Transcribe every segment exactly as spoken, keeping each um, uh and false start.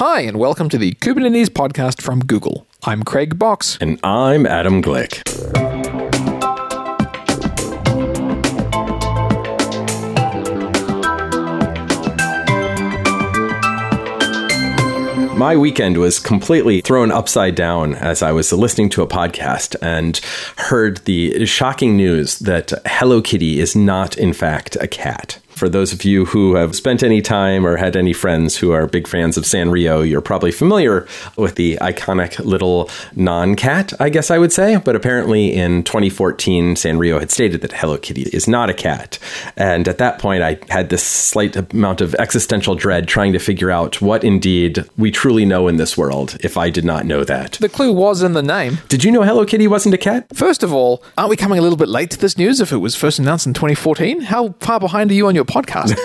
Hi, and welcome to the Kubernetes podcast from Google. I'm Craig Box. And I'm Adam Glick. My weekend was completely thrown upside down as I was listening to a podcast and heard the shocking news that Hello Kitty is not, in fact, a cat. For those of you who have spent any time or had any friends who are big fans of Sanrio, you're probably familiar with the iconic little non-cat, I guess I would say. But apparently in twenty fourteen, Sanrio had stated that Hello Kitty is not a cat. And at that point, I had this slight amount of existential dread trying to figure out what indeed we truly know in this world, if I did not know that. The clue was in the name. Did you know Hello Kitty wasn't a cat? First of all, aren't we coming a little bit late to this news if it was first announced in twenty fourteen? How far behind are you on your podcast?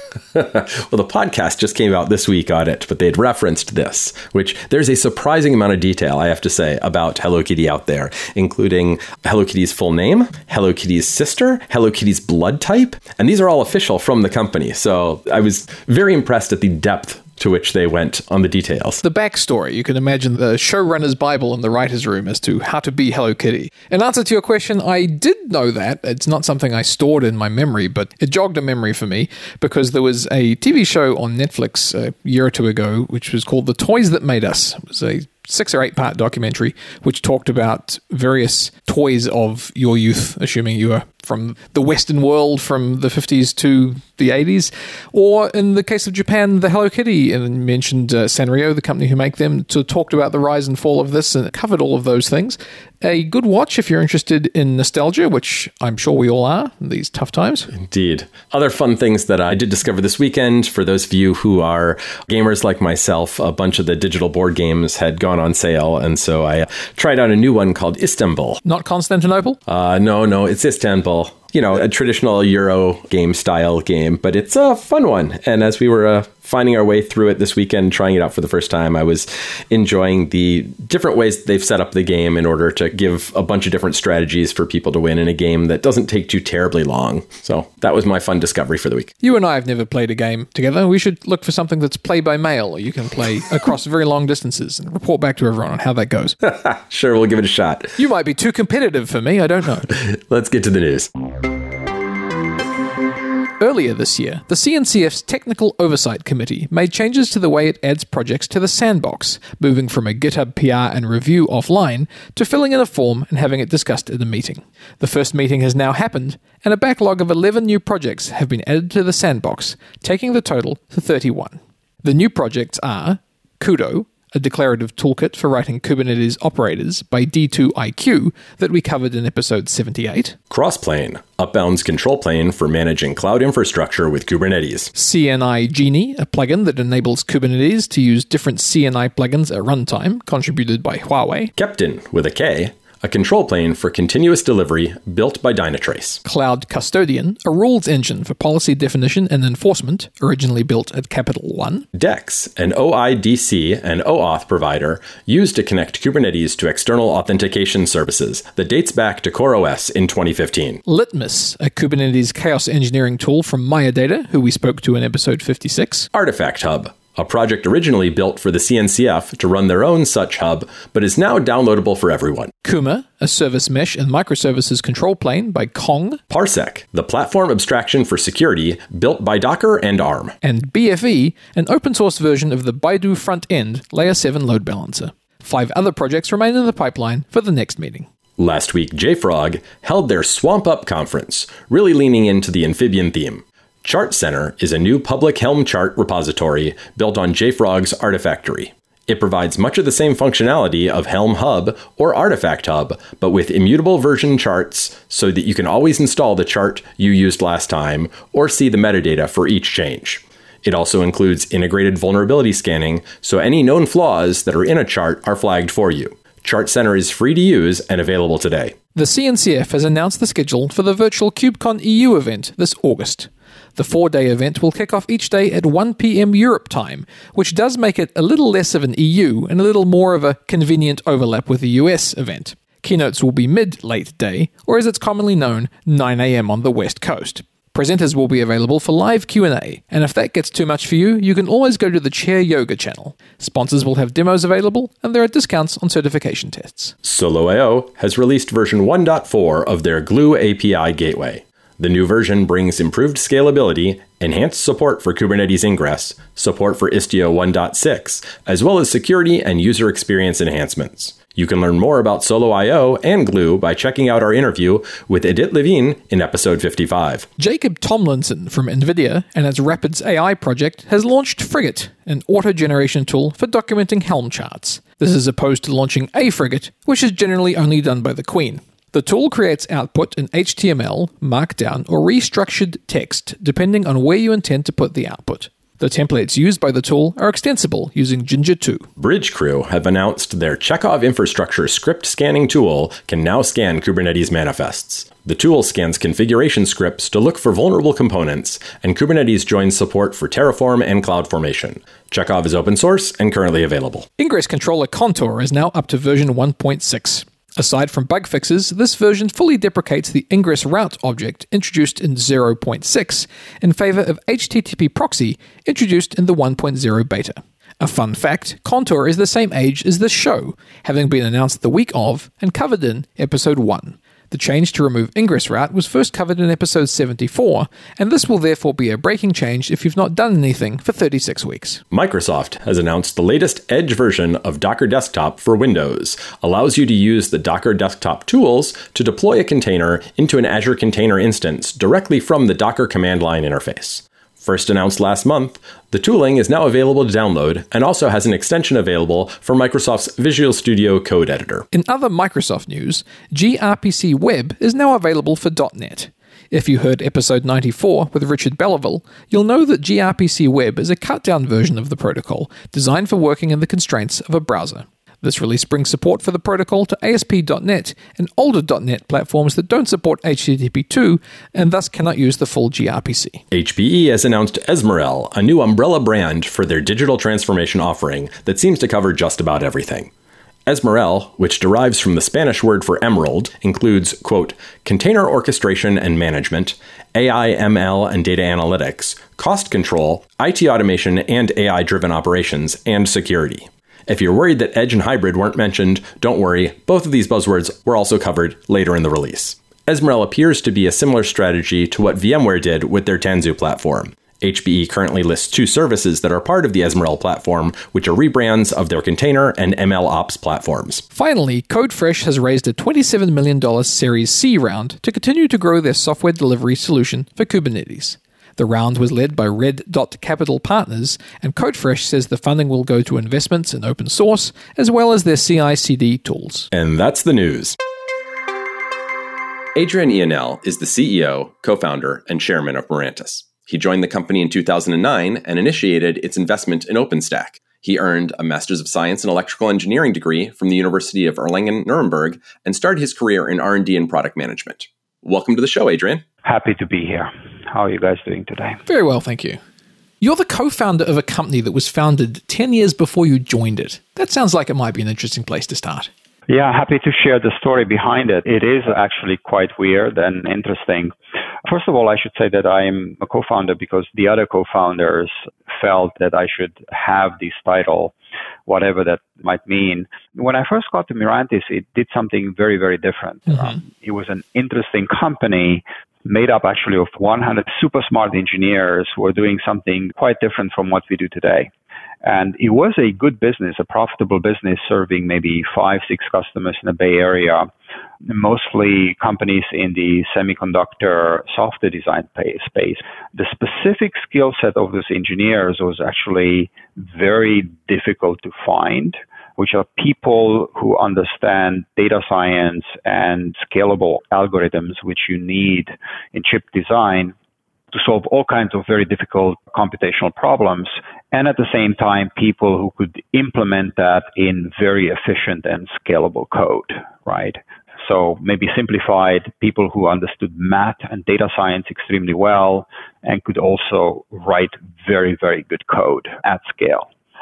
Well, the podcast just came out this week on it, but they'd referenced this, which there's a surprising amount of detail, I have to say, about Hello Kitty out there, including Hello Kitty's full name, Hello Kitty's sister, Hello Kitty's blood type, and these are all official from the company. So I was very impressed at the depth to which they went on the details. The backstory. You can imagine the showrunner's Bible in the writer's room as to how to be Hello Kitty. In answer to your question, I did know that. It's not something I stored in my memory, but it jogged a memory for me because there was a T V show on Netflix a year or two ago, which was called The Toys That Made Us. It was a six or eight part documentary which talked about various toys of your youth, assuming you were from the Western world from the fifties to the eighties, or in the case of Japan, the Hello Kitty, and mentioned uh, Sanrio, the company who make them, so talked about the rise and fall of this and covered all of those things. A good watch if you're interested in nostalgia, which I'm sure we all are in these tough times. Indeed. Other fun things that I did discover this weekend, for those of you who are gamers like myself, a bunch of the digital board games had gone on sale, and so I tried out a new one called Istanbul. Not Constantinople? Uh, no, no, it's Istanbul. You know, a traditional Euro game style game, but it's a fun one. And as we were uh, finding our way through it this weekend, trying it out for the first time, I was enjoying the different ways they've set up the game in order to give a bunch of different strategies for people to win in a game that doesn't take too terribly long. So that was my fun discovery for the week. You and I have never played a game together. We should look for something that's play by mail, or you can play across very long distances and report back to everyone on how that goes. Sure, we'll give it a shot. You might be too competitive for me, I don't know. Let's get to the news. Earlier this year, the C N C F's Technical Oversight Committee made changes to the way it adds projects to the sandbox, moving from a GitHub P R and review offline to filling in a form and having it discussed at a meeting. The first meeting has now happened, and a backlog of eleven new projects have been added to the sandbox, taking the total to thirty-one. The new projects are Kudo, a declarative toolkit for writing Kubernetes operators by D two I Q that we covered in episode seventy-eight. Crossplane, Upbound's control plane for managing cloud infrastructure with Kubernetes. C N I Genie, a plugin that enables Kubernetes to use different C N I plugins at runtime, contributed by Huawei. Keptn, with a K, a control plane for continuous delivery built by Dynatrace. Cloud Custodian, a rules engine for policy definition and enforcement, originally built at Capital One. Dex, an O I D C and OAuth provider used to connect Kubernetes to external authentication services that dates back to CoreOS in twenty fifteen. Litmus, a Kubernetes chaos engineering tool from Maya Data, who we spoke to in episode fifty-six. Artifact Hub, a project originally built for the C N C F to run their own such hub, but is now downloadable for everyone. Kuma, a service mesh and microservices control plane by Kong. Parsec, the platform abstraction for security built by Docker and ARM. And B F E, an open source version of the Baidu front-end Layer seven load balancer. Five other projects remain in the pipeline for the next meeting. Last week, JFrog held their Swamp Up conference, really leaning into the amphibian theme. Chart Center is a new public Helm chart repository built on JFrog's Artifactory. It provides much of the same functionality of Helm Hub or Artifact Hub, but with immutable version charts so that you can always install the chart you used last time or see the metadata for each change. It also includes integrated vulnerability scanning, so any known flaws that are in a chart are flagged for you. Chart Center is free to use and available today. The C N C F has announced the schedule for the virtual KubeCon E U event this August. The four-day event will kick off each day at one p.m. Europe time, which does make it a little less of an E U and a little more of a convenient overlap with the U S event. Keynotes will be mid-late day, or as it's commonly known, nine a.m. on the West Coast. Presenters will be available for live Q and A, and if that gets too much for you, you can always go to the Chair Yoga channel. Sponsors will have demos available, and there are discounts on certification tests. Solo dot I O has released version one point four of their Glue A P I gateway. The new version brings improved scalability, enhanced support for Kubernetes Ingress, support for Istio one point six, as well as security and user experience enhancements. You can learn more about Solo dot I O and Glue by checking out our interview with Edith Levine in episode fifty-five. Jacob Tomlinson from NVIDIA and its Rapids A I project has launched Frigate, an auto-generation tool for documenting Helm charts. This is opposed to launching a Frigate, which is generally only done by the Queen. The tool creates output in H T M L, Markdown, or restructured text, depending on where you intend to put the output. The templates used by the tool are extensible using Jinja two. Bridgecrew have announced their Chekhov infrastructure script scanning tool can now scan Kubernetes manifests. The tool scans configuration scripts to look for vulnerable components, and Kubernetes joins support for Terraform and CloudFormation. Chekhov is open source and currently available. Ingress controller Contour is now up to version one point six. Aside from bug fixes, this version fully deprecates the ingress route object introduced in zero point six in favor of H T T P proxy introduced in the one point oh beta. A fun fact, Contour is the same age as this show, having been announced the week of and covered in episode one. The change to remove ingress route was first covered in episode seventy-four, and this will therefore be a breaking change if you've not done anything for thirty-six weeks. Microsoft has announced the latest Edge version of Docker Desktop for Windows, allows you to use the Docker Desktop tools to deploy a container into an Azure Container instance directly from the Docker command line interface. First announced last month, the tooling is now available to download and also has an extension available for Microsoft's Visual Studio Code Editor. In other Microsoft news, gRPC Web is now available for dot net. If you heard episode ninety-four with Richard Belleville, you'll know that gRPC Web is a cut-down version of the protocol designed for working in the constraints of a browser. This release brings support for the protocol to A S P dot net and older dot net platforms that don't support H T T P two and thus cannot use the full gRPC. H P E has announced Ezmerel, a new umbrella brand for their digital transformation offering that seems to cover just about everything. Ezmerel, which derives from the Spanish word for emerald, includes, quote, container orchestration and management, A I M L and data analytics, cost control, I T automation and A I-driven operations, and security. If you're worried that Edge and Hybrid weren't mentioned, don't worry, both of these buzzwords were also covered later in the release. Ezmerel appears to be a similar strategy to what VMware did with their Tanzu platform. H P E currently lists two services that are part of the Ezmerel platform, which are rebrands of their container and M L Ops platforms. Finally, CodeFresh has raised a twenty-seven million dollars Series C round to continue to grow their software delivery solution for Kubernetes. The round was led by Red Dot Capital Partners, and CodeFresh says the funding will go to investments in open source, as well as their C I C D tools. And that's the news. Adrian Ionel is the C E O, co-founder, and chairman of Mirantis. He joined the company in two thousand nine and initiated its investment in OpenStack. He earned a Master's of Science in Electrical Engineering degree from the University of Erlangen-Nuremberg and started his career in R and D and product management. Welcome to the show, Adrian. Happy to be here. How are you guys doing today? Very well, thank you. You're the co-founder of a company that was founded ten years before you joined it. That sounds like it might be an interesting place to start. Yeah, happy to share the story behind it. It is actually quite weird and interesting. First of all, I should say that I'm a co-founder because the other co-founders felt that I should have this title, whatever that might mean. When I first got to Mirantis, it did something very, very different. Mm-hmm. Um, it was an interesting company made up actually of one hundred super smart engineers who are doing something quite different from what we do today. And it was a good business, a profitable business, serving maybe five, six customers in the Bay Area, mostly companies in the semiconductor software design space. The specific skill set of those engineers was actually very difficult to find, which are people who understand data science and scalable algorithms, which you need in chip design to solve all kinds of very difficult computational problems, and at the same time, people who could implement that in very efficient and scalable code, right? So maybe simplified, people who understood math and data science extremely well and could also write very, very good code at scale.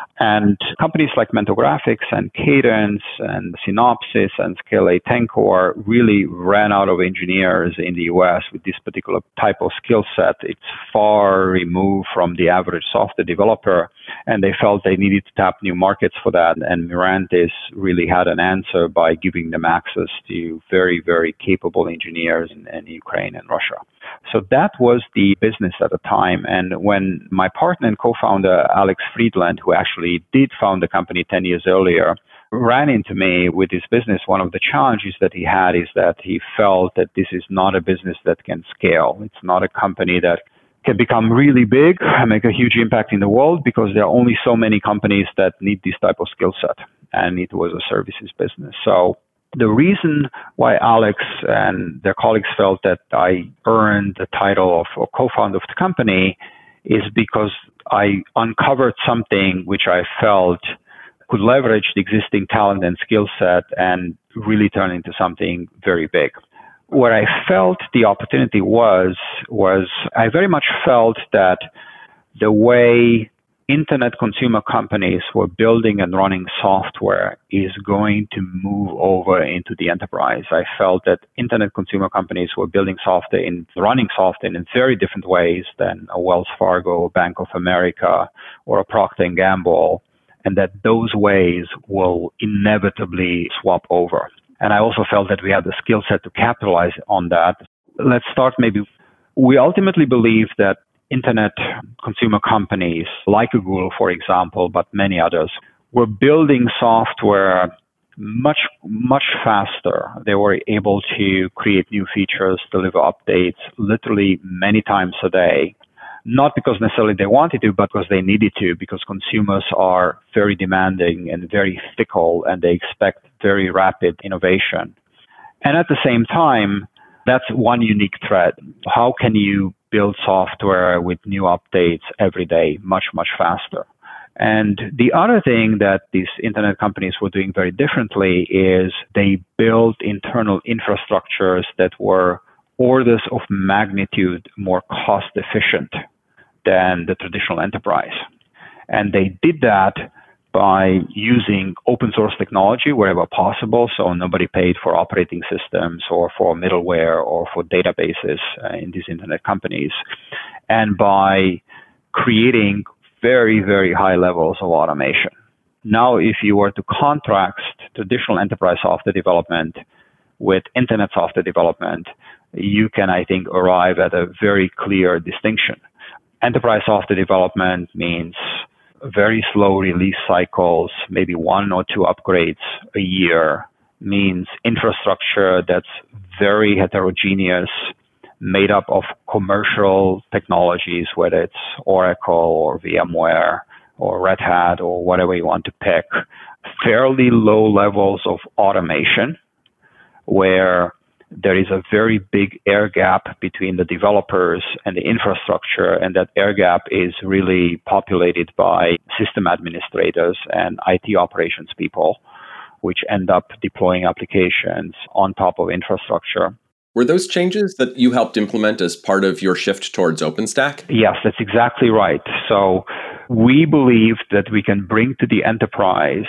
And companies like Mentographics and Cadence and Synopsys and Scale eight Tencor really ran out of engineers in the U S with this particular type of skill set. It's far removed from the average software developer, and they felt they needed to tap new markets for that. And Mirantis really had an answer by giving them access to very, very capable engineers in, in Ukraine and Russia. So that was the business at the time. And when my partner and co-founder, Alex Friedland, who actually did found the company ten years earlier, ran into me with his business, one of the challenges that he had is that he felt that this is not a business that can scale. It's not a company that can become really big and make a huge impact in the world, because there are only so many companies that need this type of skill set. And it was a services business. So the reason why Alex and their colleagues felt that I earned the title of a co-founder of the company is because I uncovered something which I felt could leverage the existing talent and skill set and really turn into something very big. Where I felt the opportunity was, was I very much felt that the way internet consumer companies were building and running software is going to move over into the enterprise. I felt that internet consumer companies were building software in running software in very different ways than a Wells Fargo, Bank of America, or a Procter and Gamble, and that those ways will inevitably swap over. And I also felt that we had the skill set to capitalize on that. Let's start maybe. We ultimately believe that internet consumer companies like Google, for example, but many others, were building software much, much faster. They were able to create new features, deliver updates literally many times a day. Not because necessarily they wanted to, but because they needed to, because consumers are very demanding and very fickle, and they expect very rapid innovation. And at the same time, that's one unique thread. How can you build software with new updates every day, much, much faster? And the other thing that these internet companies were doing very differently is they built internal infrastructures that were orders of magnitude more cost efficient than the traditional enterprise. And they did that by using open source technology wherever possible. So nobody paid for operating systems or for middleware or for databases uh, in these internet companies. And by creating very, very high levels of automation. Now, if you were to contrast traditional enterprise software development with internet software development, you can, I think, arrive at a very clear distinction. Enterprise software development means very slow release cycles, maybe one or two upgrades a year, means infrastructure that's very heterogeneous, made up of commercial technologies, whether it's Oracle or VMware or Red Hat or whatever you want to pick, fairly low levels of automation, where there is a very big air gap between the developers and the infrastructure, and that air gap is really populated by system administrators and I T operations people, which end up deploying applications on top of infrastructure. Were those changes that you helped implement as part of your shift towards OpenStack? Yes, that's exactly right. So we believe that we can bring to the enterprise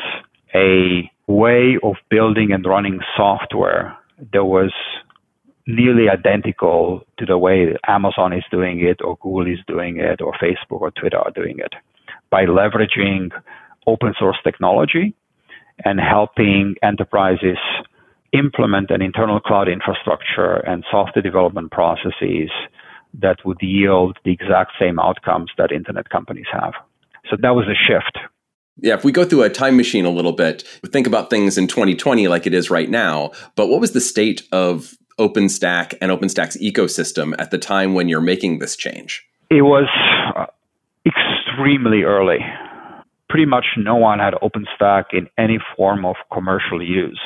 a way of building and running software that was nearly identical to the way Amazon is doing it, or Google is doing it, or Facebook or Twitter are doing it, by leveraging open source technology and helping enterprises implement an internal cloud infrastructure and software development processes that would yield the exact same outcomes that internet companies have. So that was a shift. Yeah, if we go through a time machine a little bit, think about things in twenty twenty like it is right now, but what was the state of OpenStack and OpenStack's ecosystem at the time when you're making this change? It was uh, extremely early. Pretty much no one had OpenStack in any form of commercial use.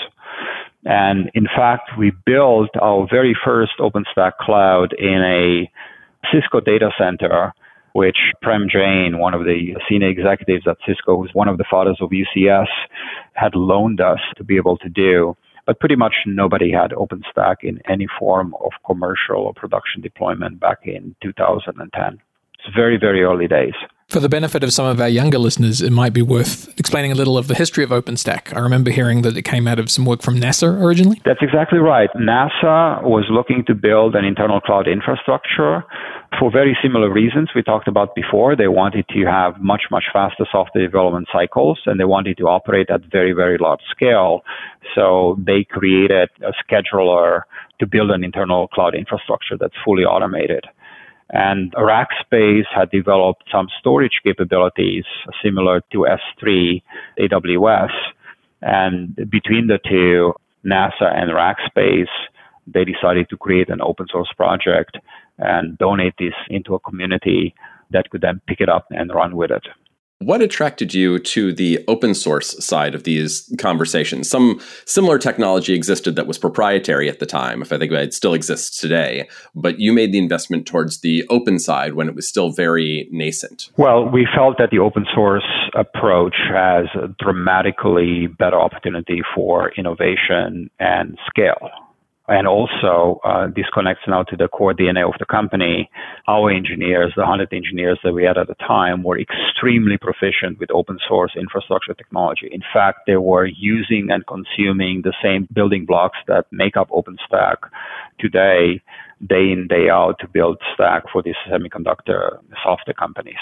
And in fact, we built our very first OpenStack cloud in a Cisco data center, which Prem Jain, one of the senior executives at Cisco, who's one of the fathers of U C S, had loaned us to be able to do. But pretty much nobody had OpenStack in any form of commercial or production deployment back in two thousand ten. It's very, very early days. For the benefit of some of our younger listeners, it might be worth explaining a little of the history of OpenStack. I remember hearing that it came out of some work from NASA originally. That's exactly right. NASA was looking to build an internal cloud infrastructure for very similar reasons we talked about before. They wanted to have much, much faster software development cycles, and they wanted to operate at very, very large scale. So they created a scheduler to build an internal cloud infrastructure that's fully automated. And Rackspace had developed some storage capabilities similar to S three A W S. And between the two, NASA and Rackspace, they decided to create an open source project and donate this into a community that could then pick it up and run with it. What attracted you to the open source side of these conversations? Some similar technology existed that was proprietary at the time, if I think it still exists today, but you made the investment towards the open side when it was still very nascent. Well, we felt that the open source approach has a dramatically better opportunity for innovation and scale. And also, uh, this connects now to the core D N A of the company. Our engineers, the one hundred engineers that we had at the time, were extremely proficient with open source infrastructure technology. In fact, they were using and consuming the same building blocks that make up OpenStack today, day in, day out, to build Stack for these semiconductor software companies.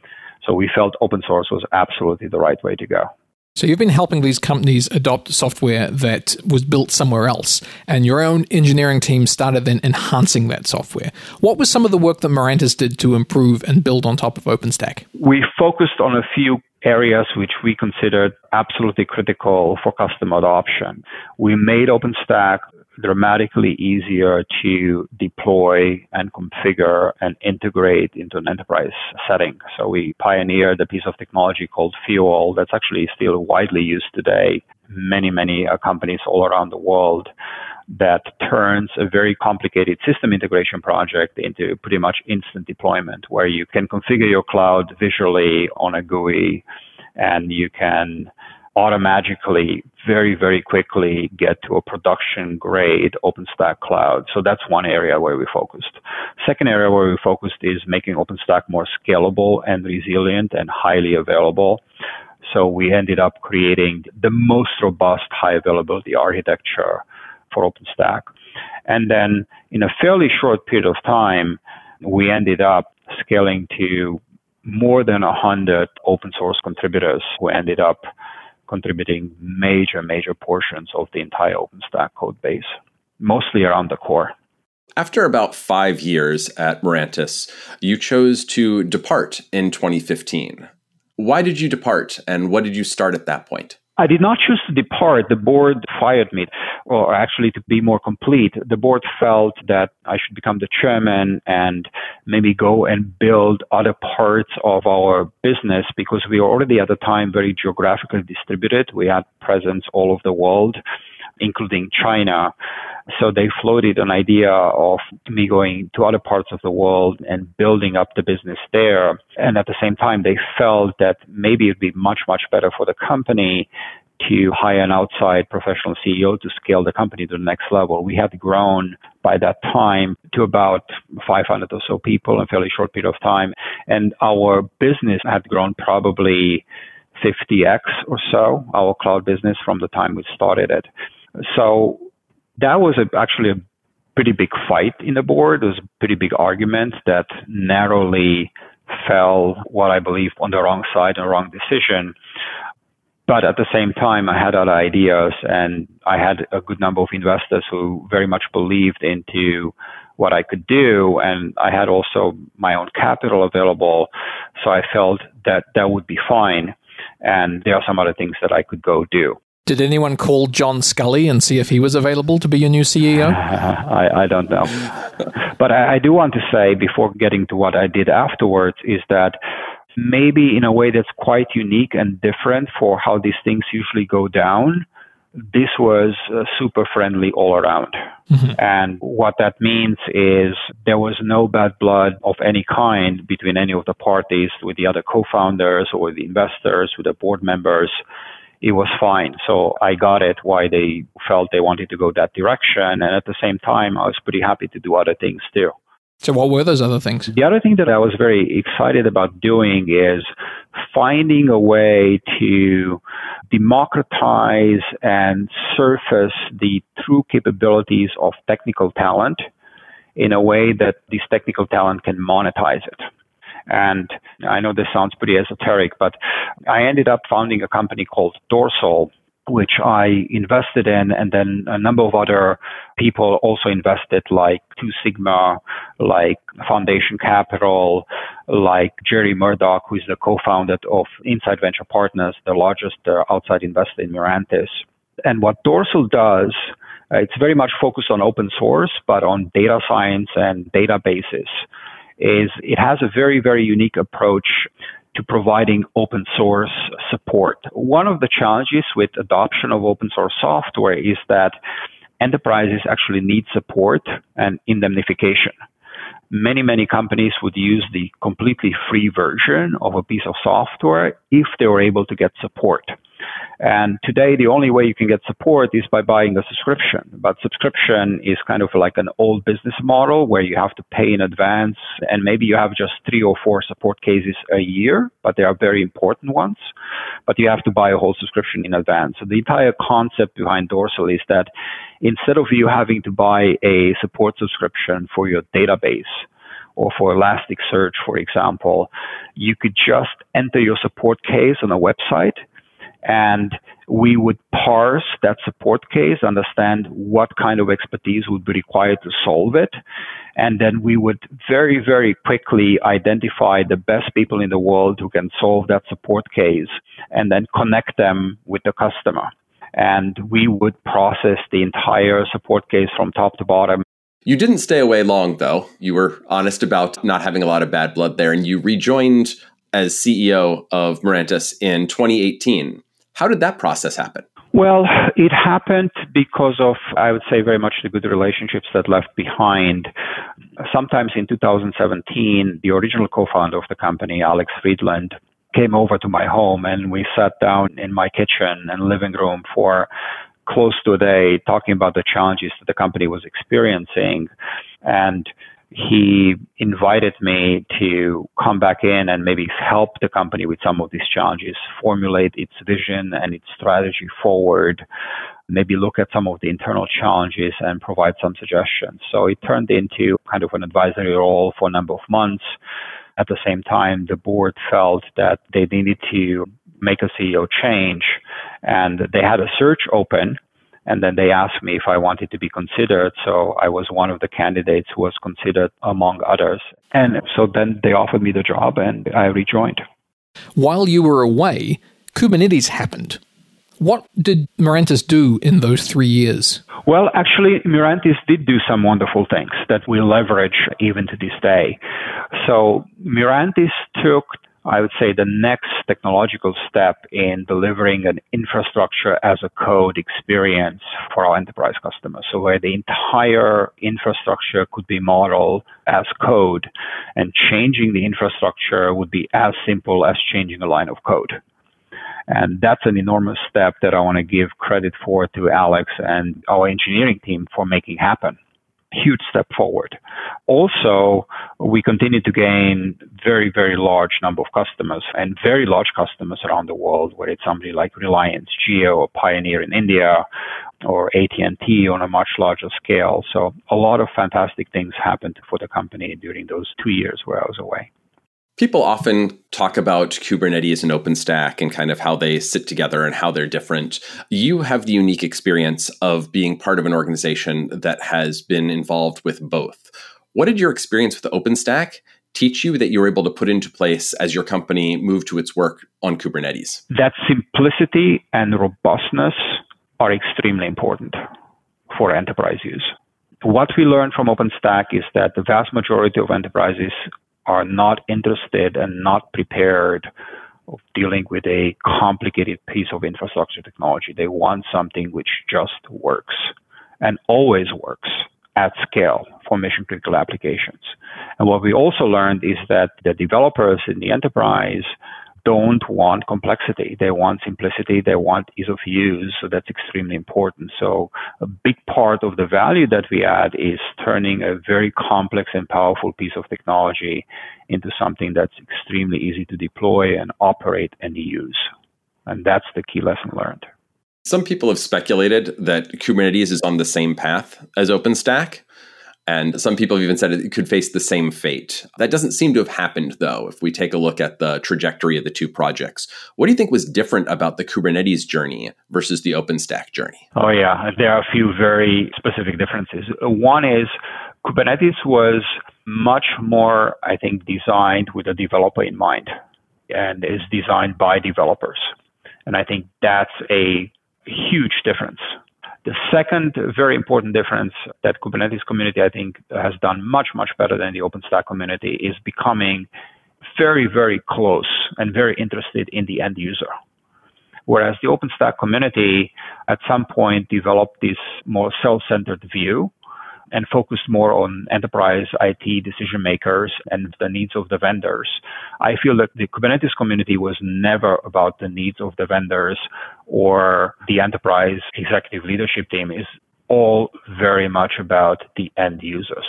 So we felt open source was absolutely the right way to go. So you've been helping these companies adopt software that was built somewhere else, and your own engineering team started then enhancing that software. What was some of the work that Mirantis did to improve and build on top of OpenStack? We focused on a few areas which we considered absolutely critical for customer adoption. We made OpenStack dramatically easier to deploy and configure and integrate into an enterprise setting. So we pioneered a piece of technology called Fuel that's actually still widely used today. Many, many uh, companies all around the world that turns a very complicated system integration project into pretty much instant deployment, where you can configure your cloud visually on a G U I, and you can automatically, very, very quickly get to a production-grade OpenStack cloud. So that's one area where we focused. Second area where we focused is making OpenStack more scalable and resilient and highly available. So we ended up creating the most robust high availability architecture for OpenStack. And then in a fairly short period of time, we ended up scaling to more than one hundred open source contributors who ended up contributing major, major portions of the entire OpenStack code base, mostly around the core. After about five years at Mirantis, you chose to depart in twenty fifteen. Why did you depart, and what did you start at that point? I did not choose to depart. The board fired me. Or actually, to be more complete, the board felt that I should become the chairman and maybe go and build other parts of our business, because we were already at the time very geographically distributed. We had presence all over the world, including China. So they floated an idea of me going to other parts of the world and building up the business there. And at the same time, they felt that maybe it'd be much, much better for the company to hire an outside professional C E O to scale the company to the next level. We had grown by that time to about five hundred or so people in a fairly short period of time. And our business had grown probably fifty x or so, our cloud business, from the time we started it. So that was a, actually a pretty big fight in the board. It was a pretty big argument that narrowly fell, what I believe, on the wrong side and wrong decision. But at the same time, I had other ideas, and I had a good number of investors who very much believed into what I could do. And I had also my own capital available. So I felt that that would be fine. And there are some other things that I could go do. Did anyone call John Scully and see if he was available to be your new C E O? Uh, I, I don't know. But I, I do want to say, before getting to what I did afterwards, is that maybe in a way that's quite unique and different for how these things usually go down, this was uh, super friendly all around. Mm-hmm. And what that means is there was no bad blood of any kind between any of the parties, with the other co-founders or the investors, with the board members. It was fine. So I got it, why they felt they wanted to go that direction. And at the same time, I was pretty happy to do other things too. So what were those other things? The other thing that I was very excited about doing is finding a way to democratize and surface the true capabilities of technical talent in a way that this technical talent can monetize it. And I know this sounds pretty esoteric, but I ended up founding a company called Dorsal, which I invested in, and then a number of other people also invested, like Two Sigma, like Foundation Capital, like Jerry Murdoch, who is the co-founder of Inside Venture Partners, the largest uh, outside investor in Mirantis. And what Dorsal does, uh, it's very much focused on open source, but on data science and databases, is it has a very, very unique approach to providing open source support. One of the challenges with adoption of open source software is that enterprises actually need support and indemnification. Many, many companies would use the completely free version of a piece of software if they were able to get support. And today, the only way you can get support is by buying a subscription. But subscription is kind of like an old business model where you have to pay in advance, and maybe you have just three or four support cases a year, but they are very important ones. But you have to buy a whole subscription in advance. So the entire concept behind Dorsal is that instead of you having to buy a support subscription for your database, or for Elasticsearch, for example, you could just enter your support case on a website, and we would parse that support case, understand what kind of expertise would be required to solve it, and then we would very, very quickly identify the best people in the world who can solve that support case, and then connect them with the customer. And we would process the entire support case from top to bottom. You didn't stay away long, though. You were honest about not having a lot of bad blood there, and you rejoined as C E O of Mirantis in twenty eighteen. How did that process happen? Well, it happened because of, I would say, very much the good relationships that left behind. Sometimes in two thousand seventeen, the original co-founder of the company, Alex Friedland, came over to my home, and we sat down in my kitchen and living room for close to a day talking about the challenges that the company was experiencing. And he invited me to come back in and maybe help the company with some of these challenges, formulate its vision and its strategy forward, maybe look at some of the internal challenges and provide some suggestions. So it turned into kind of an advisory role for a number of months. At the same time, the board felt that they needed to make a C E O change, and they had a search open, and then they asked me if I wanted to be considered. So I was one of the candidates who was considered among others. And so then they offered me the job, and I rejoined. While you were away, Kubernetes happened. What did Mirantis do in those three years? Well, actually, Mirantis did do some wonderful things that we leverage even to this day. So Mirantis took, I would say, the next technological step in delivering an infrastructure as a code experience for our enterprise customers. So where the entire infrastructure could be modeled as code, and changing the infrastructure would be as simple as changing a line of code. And that's an enormous step that I want to give credit for to Alex and our engineering team for making happen. Huge step forward. Also, we continue to gain very, very large number of customers, and very large customers around the world, whether it's somebody like Reliance Jio or Pioneer in India, or A T and T on a much larger scale. So a lot of fantastic things happened for the company during those two years where I was away. People often talk about Kubernetes and OpenStack and kind of how they sit together and how they're different. You have the unique experience of being part of an organization that has been involved with both. What did your experience with OpenStack teach you that you were able to put into place as your company moved to its work on Kubernetes? That simplicity and robustness are extremely important for enterprise use. What we learned from OpenStack is that the vast majority of enterprises are not interested and not prepared of dealing with a complicated piece of infrastructure technology. They want something which just works and always works at scale for mission critical applications. And what we also learned is that the developers in the enterprise don't want complexity. They want simplicity. They want ease of use. So that's extremely important. So a big part of the value that we add is turning a very complex and powerful piece of technology into something that's extremely easy to deploy and operate and use. And that's the key lesson learned. Some people have speculated that Kubernetes is on the same path as OpenStack. And some people have even said it could face the same fate. That doesn't seem to have happened, though, if we take a look at the trajectory of the two projects. What do you think was different about the Kubernetes journey versus the OpenStack journey? Oh, yeah. There are a few very specific differences. One is Kubernetes was much more, I think, designed with a developer in mind and is designed by developers. And I think that's a huge difference. The second very important difference that Kubernetes community, I think, has done much, much better than the OpenStack community is becoming very, very close and very interested in the end user. Whereas the OpenStack community at some point developed this more self-centered view and focused more on enterprise I T decision makers and the needs of the vendors. I feel that the Kubernetes community was never about the needs of the vendors or the enterprise executive leadership team. It's all very much about the end users.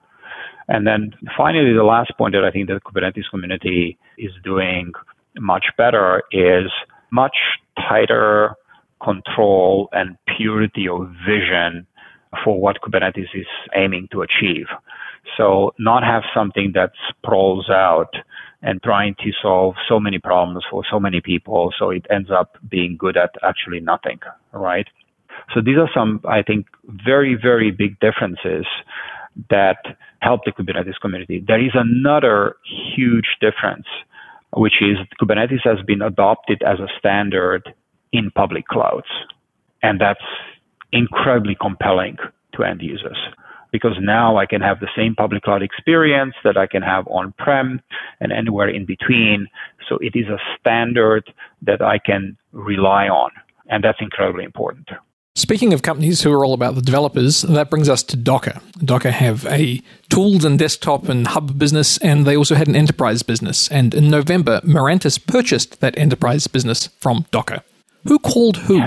And then finally, the last point that I think the Kubernetes community is doing much better is much tighter control and purity of vision for what Kubernetes is aiming to achieve. So not have something that sprawls out and trying to solve so many problems for so many people, so it ends up being good at actually nothing, right? So these are some, I think, very, very big differences that help the Kubernetes community. There is another huge difference, which is Kubernetes has been adopted as a standard in public clouds. And that's incredibly compelling to end users, because now I can have the same public cloud experience that I can have on-prem and anywhere in between. So it is a standard that I can rely on, and that's incredibly important. Speaking of companies who are all about the developers, that brings us to Docker. Docker have a tools and desktop and hub business, and they also had an enterprise business. And in November, Mirantis purchased that enterprise business from Docker. Who called who?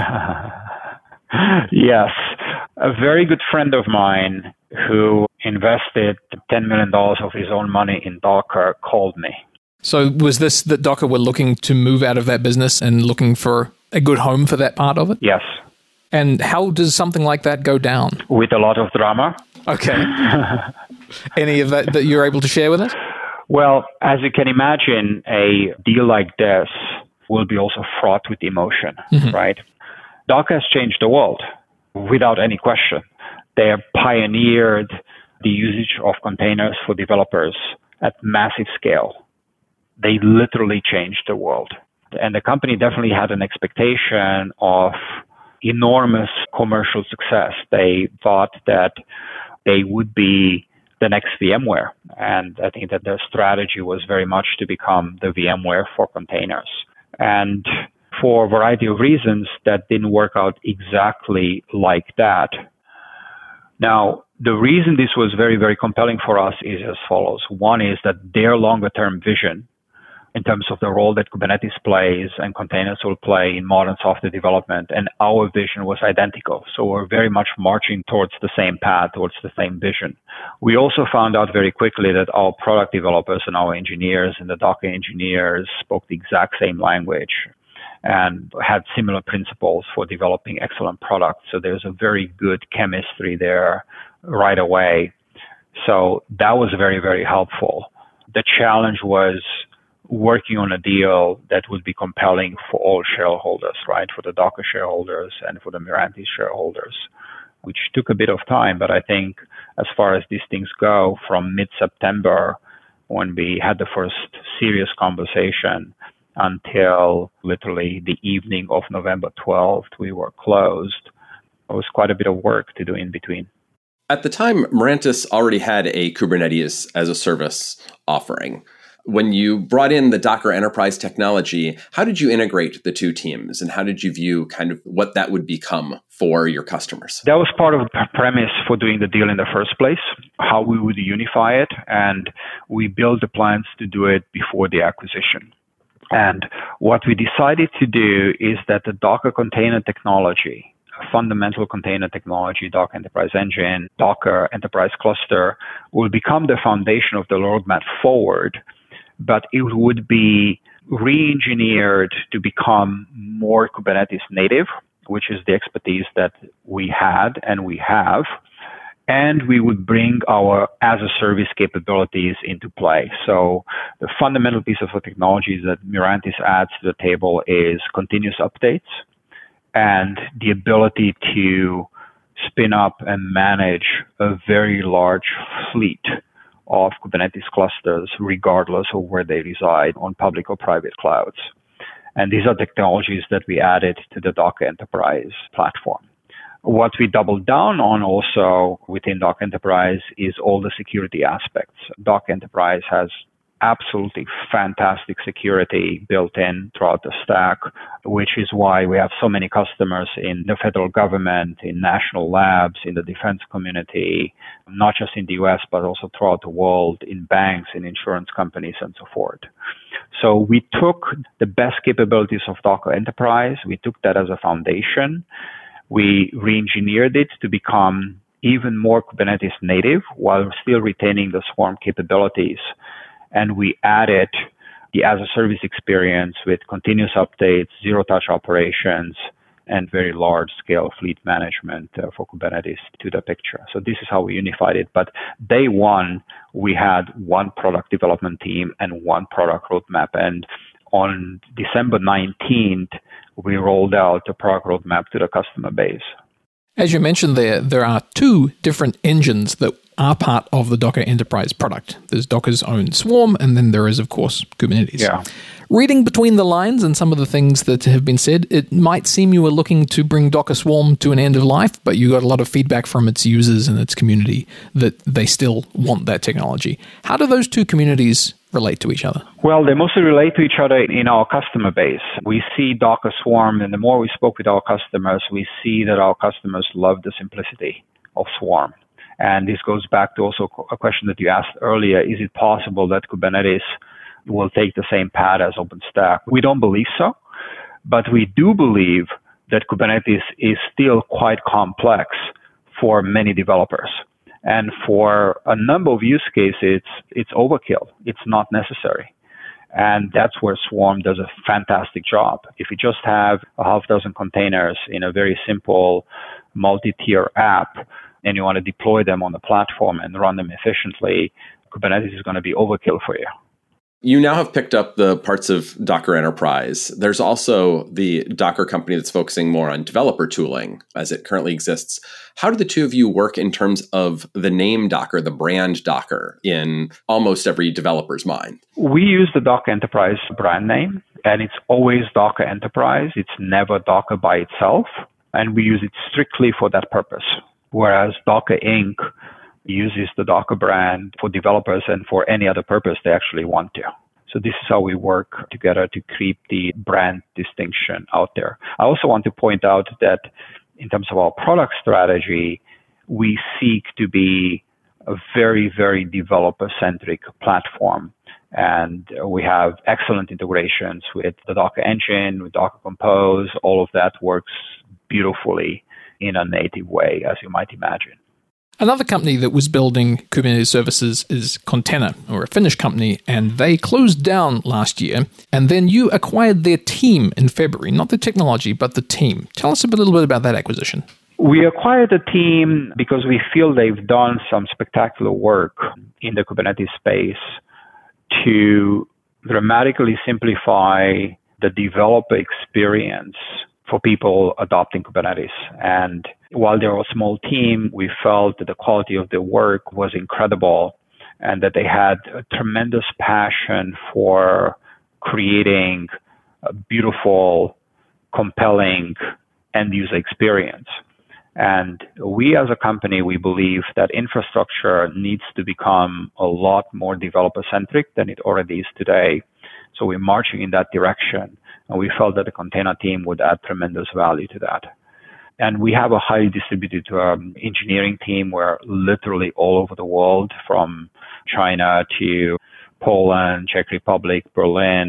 Yes. A very good friend of mine who invested ten million dollars of his own money in Docker called me. So was this that Docker were looking to move out of that business and looking for a good home for that part of it? Yes. And how does something like that go down? With a lot of drama. Okay. Any of that that you're able to share with us? Well, as you can imagine, a deal like this will be also fraught with emotion, mm-hmm. right? Docker has changed the world without any question. They have pioneered the usage of containers for developers at massive scale. They literally changed the world. And the company definitely had an expectation of enormous commercial success. They thought that they would be the next VMware. And I think that their strategy was very much to become the VMware for containers. And for a variety of reasons, that didn't work out exactly like that. Now, the reason this was very, very compelling for us is as follows. One is that their longer-term vision in terms of the role that Kubernetes plays and containers will play in modern software development, and our vision was identical. So we're very much marching towards the same path, towards the same vision. We also found out very quickly that our product developers and our engineers and the Docker engineers spoke the exact same language and had similar principles for developing excellent products. So there's a very good chemistry there right away. So that was very, very helpful. The challenge was working on a deal that would be compelling for all shareholders, right? For the Docker shareholders and for the Mirantis shareholders, which took a bit of time. But I think as far as these things go, from mid-September, when we had the first serious conversation, until literally the evening of November twelfth, we were closed. It was quite a bit of work to do in between. At the time, Mirantis already had a Kubernetes as a service offering. When you brought in the Docker Enterprise technology, how did you integrate the two teams, and how did you view kind of what that would become for your customers? That was part of the premise for doing the deal in the first place, how we would unify it, and we built the plans to do it before the acquisition. And what we decided to do is that the Docker container technology, fundamental container technology, Docker Enterprise Engine, Docker Enterprise Cluster, will become the foundation of the roadmap forward, but it would be re-engineered to become more Kubernetes native, which is the expertise that we had and we have. And we would bring our as-a-service capabilities into play. So the fundamental piece of the technology that Mirantis adds to the table is continuous updates and the ability to spin up and manage a very large fleet of Kubernetes clusters, regardless of where they reside on public or private clouds. And these are technologies that we added to the Docker Enterprise platform. What we doubled down on also within Docker Enterprise is all the security aspects. Docker Enterprise has absolutely fantastic security built in throughout the stack, which is why we have so many customers in the federal government, in national labs, in the defense community, not just in the U S, but also throughout the world, in banks, in insurance companies, and so forth. So we took the best capabilities of Docker Enterprise. We took that as a foundation. We re-engineered it to become even more Kubernetes native while still retaining the Swarm capabilities. And we added the as-a-service experience with continuous updates, zero-touch operations, and very large-scale fleet management uh, for Kubernetes to the picture. So this is how we unified it. But day one, we had one product development team and one product roadmap. And on December nineteenth, we rolled out the product roadmap to the customer base. As you mentioned there, there are two different engines that are part of the Docker Enterprise product. There's Docker's own Swarm, and then there is, of course, Kubernetes. Yeah. Reading between the lines and some of the things that have been said, it might seem you were looking to bring Docker Swarm to an end of life, but you got a lot of feedback from its users and its community that they still want that technology. How do those two communities relate to each other? Well, they mostly relate to each other in our customer base. We see Docker Swarm, and the more we spoke with our customers, we see that our customers love the simplicity of Swarm. And this goes back to also a question that you asked earlier. Is it possible that Kubernetes will take the same path as OpenStack? We don't believe so, but we do believe that Kubernetes is still quite complex for many developers. And for a number of use cases, it's, it's overkill. It's not necessary. And that's where Swarm does a fantastic job. If you just have a half dozen containers in a very simple multi-tier app, and you want to deploy them on the platform and run them efficiently, Kubernetes is going to be overkill for you. You now have picked up the parts of Docker Enterprise. There's also the Docker company that's focusing more on developer tooling as it currently exists. How do the two of you work in terms of the name Docker, the brand Docker, in almost every developer's mind? We use the Docker Enterprise brand name, and it's always Docker Enterprise. It's never Docker by itself, and we use it strictly for that purpose. Whereas Docker Incorporated uses the Docker brand for developers and for any other purpose they actually want to. So this is how we work together to keep the brand distinction out there. I also want to point out that in terms of our product strategy, we seek to be a very, very developer-centric platform. And we have excellent integrations with the Docker engine, with Docker Compose. All of that works beautifully in a native way, as you might imagine. Another company that was building Kubernetes services is Container, or a Finnish company, and they closed down last year. And then you acquired their team in February, not the technology, but the team. Tell us a little bit about that acquisition. We acquired the team because we feel they've done some spectacular work in the Kubernetes space to dramatically simplify the developer experience for people adopting Kubernetes. And while they were a small team, we felt that the quality of their work was incredible and that they had a tremendous passion for creating a beautiful, compelling end user experience. And we as a company, we believe that infrastructure needs to become a lot more developer centric than it already is today. So we're marching in that direction. And we felt that the Container team would add tremendous value to that. And we have a highly distributed um, engineering team. We're literally all over the world, from China to Poland, Czech Republic, Berlin,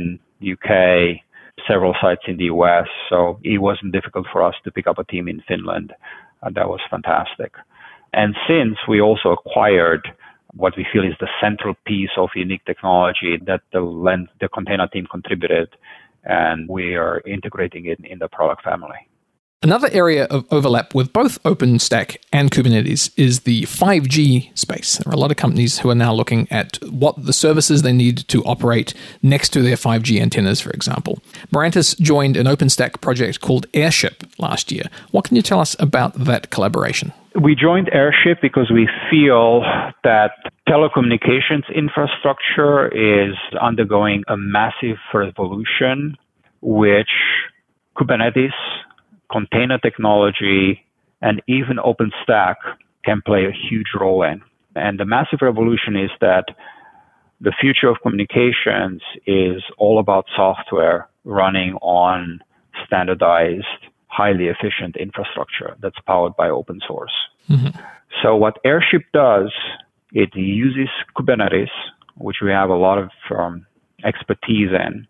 U K, several sites in the U S. So it wasn't difficult for us to pick up a team in Finland. Uh, that was fantastic. And since we also acquired what we feel is the central piece of unique technology that the lens, the Container team contributed, and we are integrating it in the product family. Another area of overlap with both OpenStack and Kubernetes is the five G space. There are a lot of companies who are now looking at what the services they need to operate next to their five G antennas, for example. Mirantis joined an OpenStack project called Airship last year. What can you tell us about that collaboration? We joined Airship because we feel that telecommunications infrastructure is undergoing a massive revolution, which Kubernetes, container technology, and even OpenStack can play a huge role in. And the massive revolution is that the future of communications is all about software running on standardized, highly efficient infrastructure that's powered by open source. Mm-hmm. So what Airship does, it uses Kubernetes, which we have a lot of um, expertise in,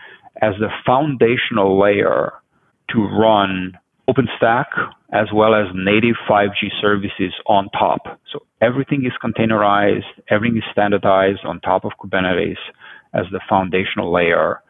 as the foundational layer to run OpenStack as well as native five G services on top. So everything is containerized, everything is standardized on top of Kubernetes as the foundational layer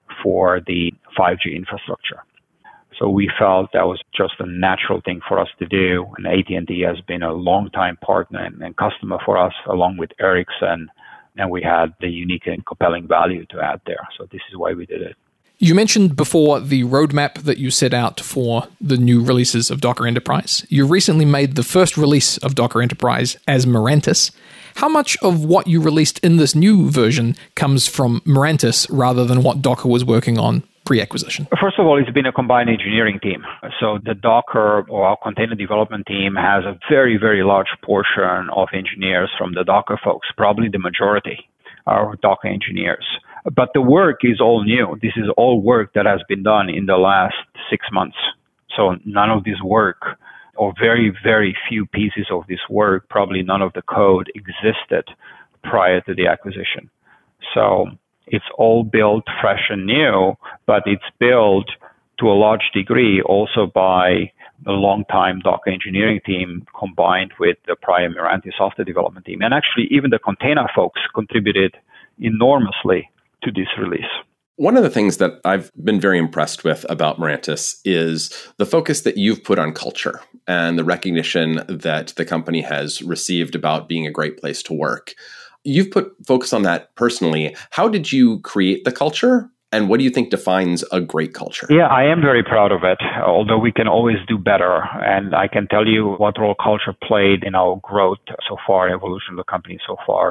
for the five G infrastructure. So we felt that was just a natural thing for us to do. And A T and T has been a long-time partner and, and customer for us, along with Ericsson. And we had the unique and compelling value to add there. So this is why we did it. You mentioned before the roadmap that you set out for the new releases of Docker Enterprise. You recently made the first release of Docker Enterprise as Mirantis. How much of what you released in this new version comes from Mirantis rather than what Docker was working on pre-acquisition? First of all, it's been a combined engineering team. So the Docker or our container development team has a very, very large portion of engineers from the Docker folks, probably the majority are Docker engineers. But the work is all new. This is all work that has been done in the last six months. So none of this work, or very, very few pieces of this work, probably none of the code existed prior to the acquisition. So it's all built fresh and new, but it's built to a large degree also by a long-time Docker engineering team combined with the prior Mirantis software development team. And actually, even the container folks contributed enormously to this release. One of the things that I've been very impressed with about Mirantis is the focus that you've put on culture and the recognition that the company has received about being a great place to work. You've put focus on that personally. How did you create the culture? And what do you think defines a great culture? Yeah, I am very proud of it, although we can always do better. And I can tell you what role culture played in our growth so far, evolution of the company so far.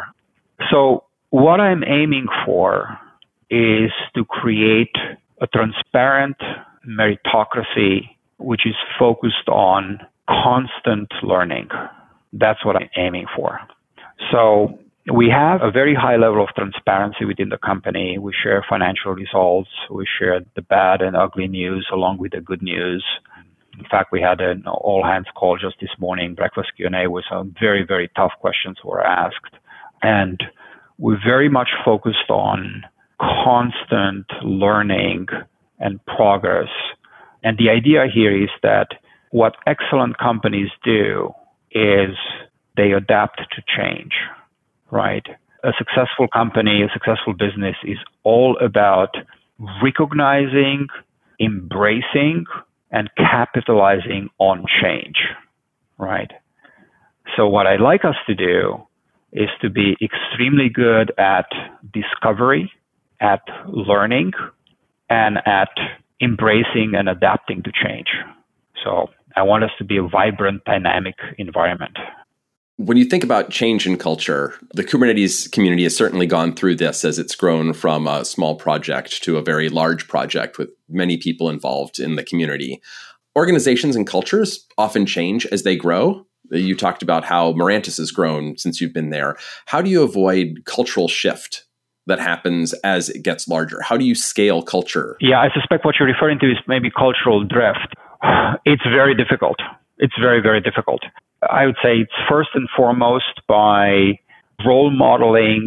So what I'm aiming for is to create a transparent meritocracy which is focused on constant learning. That's what I'm aiming for. So we have a very high level of transparency within the company. We share financial results. We share the bad and ugly news along with the good news. In fact, we had an all-hands call just this morning, breakfast Q and A, where some very, very tough questions were asked. And we're very much focused on constant learning and progress. And the idea here is that what excellent companies do is they adapt to change, right? A successful company, a successful business is all about recognizing, embracing, and capitalizing on change, right? So what I'd like us to do is to be extremely good at discovery, at learning, and at embracing and adapting to change. So I want us to be a vibrant, dynamic environment. When you think about change in culture, the Kubernetes community has certainly gone through this as it's grown from a small project to a very large project with many people involved in the community. Organizations and cultures often change as they grow. You talked about how Mirantis has grown since you've been there. How do you avoid cultural shift that happens as it gets larger? How do you scale culture? Yeah, I suspect what you're referring to is maybe cultural drift. It's very difficult. It's very, very difficult. I would say it's first and foremost by role modeling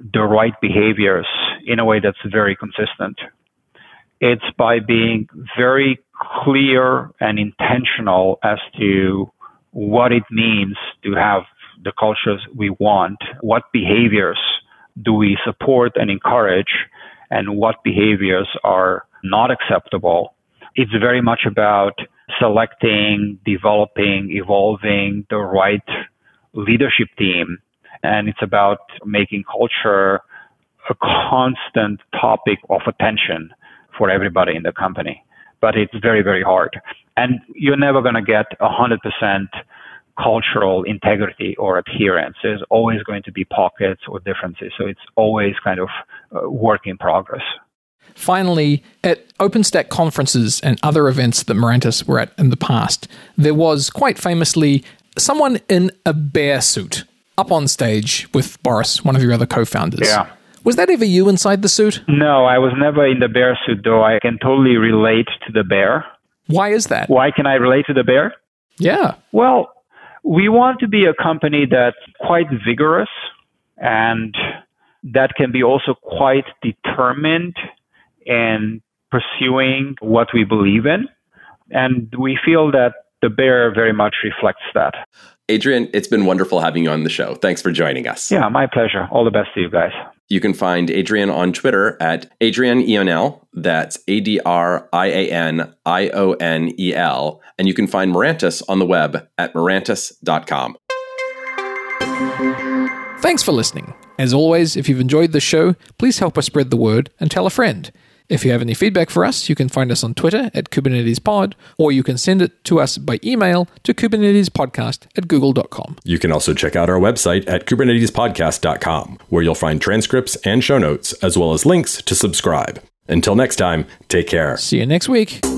the right behaviors in a way that's very consistent. It's by being very clear and intentional as to what it means to have the cultures we want, what behaviors do we support and encourage, and what behaviors are not acceptable. It's very much about selecting, developing, evolving the right leadership team. And it's about making culture a constant topic of attention for everybody in the company. But it's very, very hard. And you're never going to get one hundred percent cultural integrity or adherence. There's always going to be pockets or differences. So it's always kind of a work in progress. Finally, at OpenStack conferences and other events that Mirantis were at in the past, there was quite famously someone in a bear suit up on stage with Boris, one of your other co-founders. Yeah. Was that ever you inside the suit? No, I was never in the bear suit, though I can totally relate to the bear. Why is that? Why can I relate to the bear? Yeah. Well, we want to be a company that's quite vigorous and that can be also quite determined in pursuing what we believe in. And we feel that the bear very much reflects that. Adrian, it's been wonderful having you on the show. Thanks for joining us. Yeah, my pleasure. All the best to you guys. You can find Adrian on Twitter at Adrian Ionel. That's A D R I A N I O N E L. And you can find Mirantis on the web at mirantis dot com. Thanks for listening. As always, if you've enjoyed the show, please help us spread the word and tell a friend. If you have any feedback for us, you can find us on Twitter at KubernetesPod, or you can send it to us by email to kubernetespodcast at google dot com. You can also check out our website at kubernetes podcast dot com, where you'll find transcripts and show notes, as well as links to subscribe. Until next time, take care. See you next week.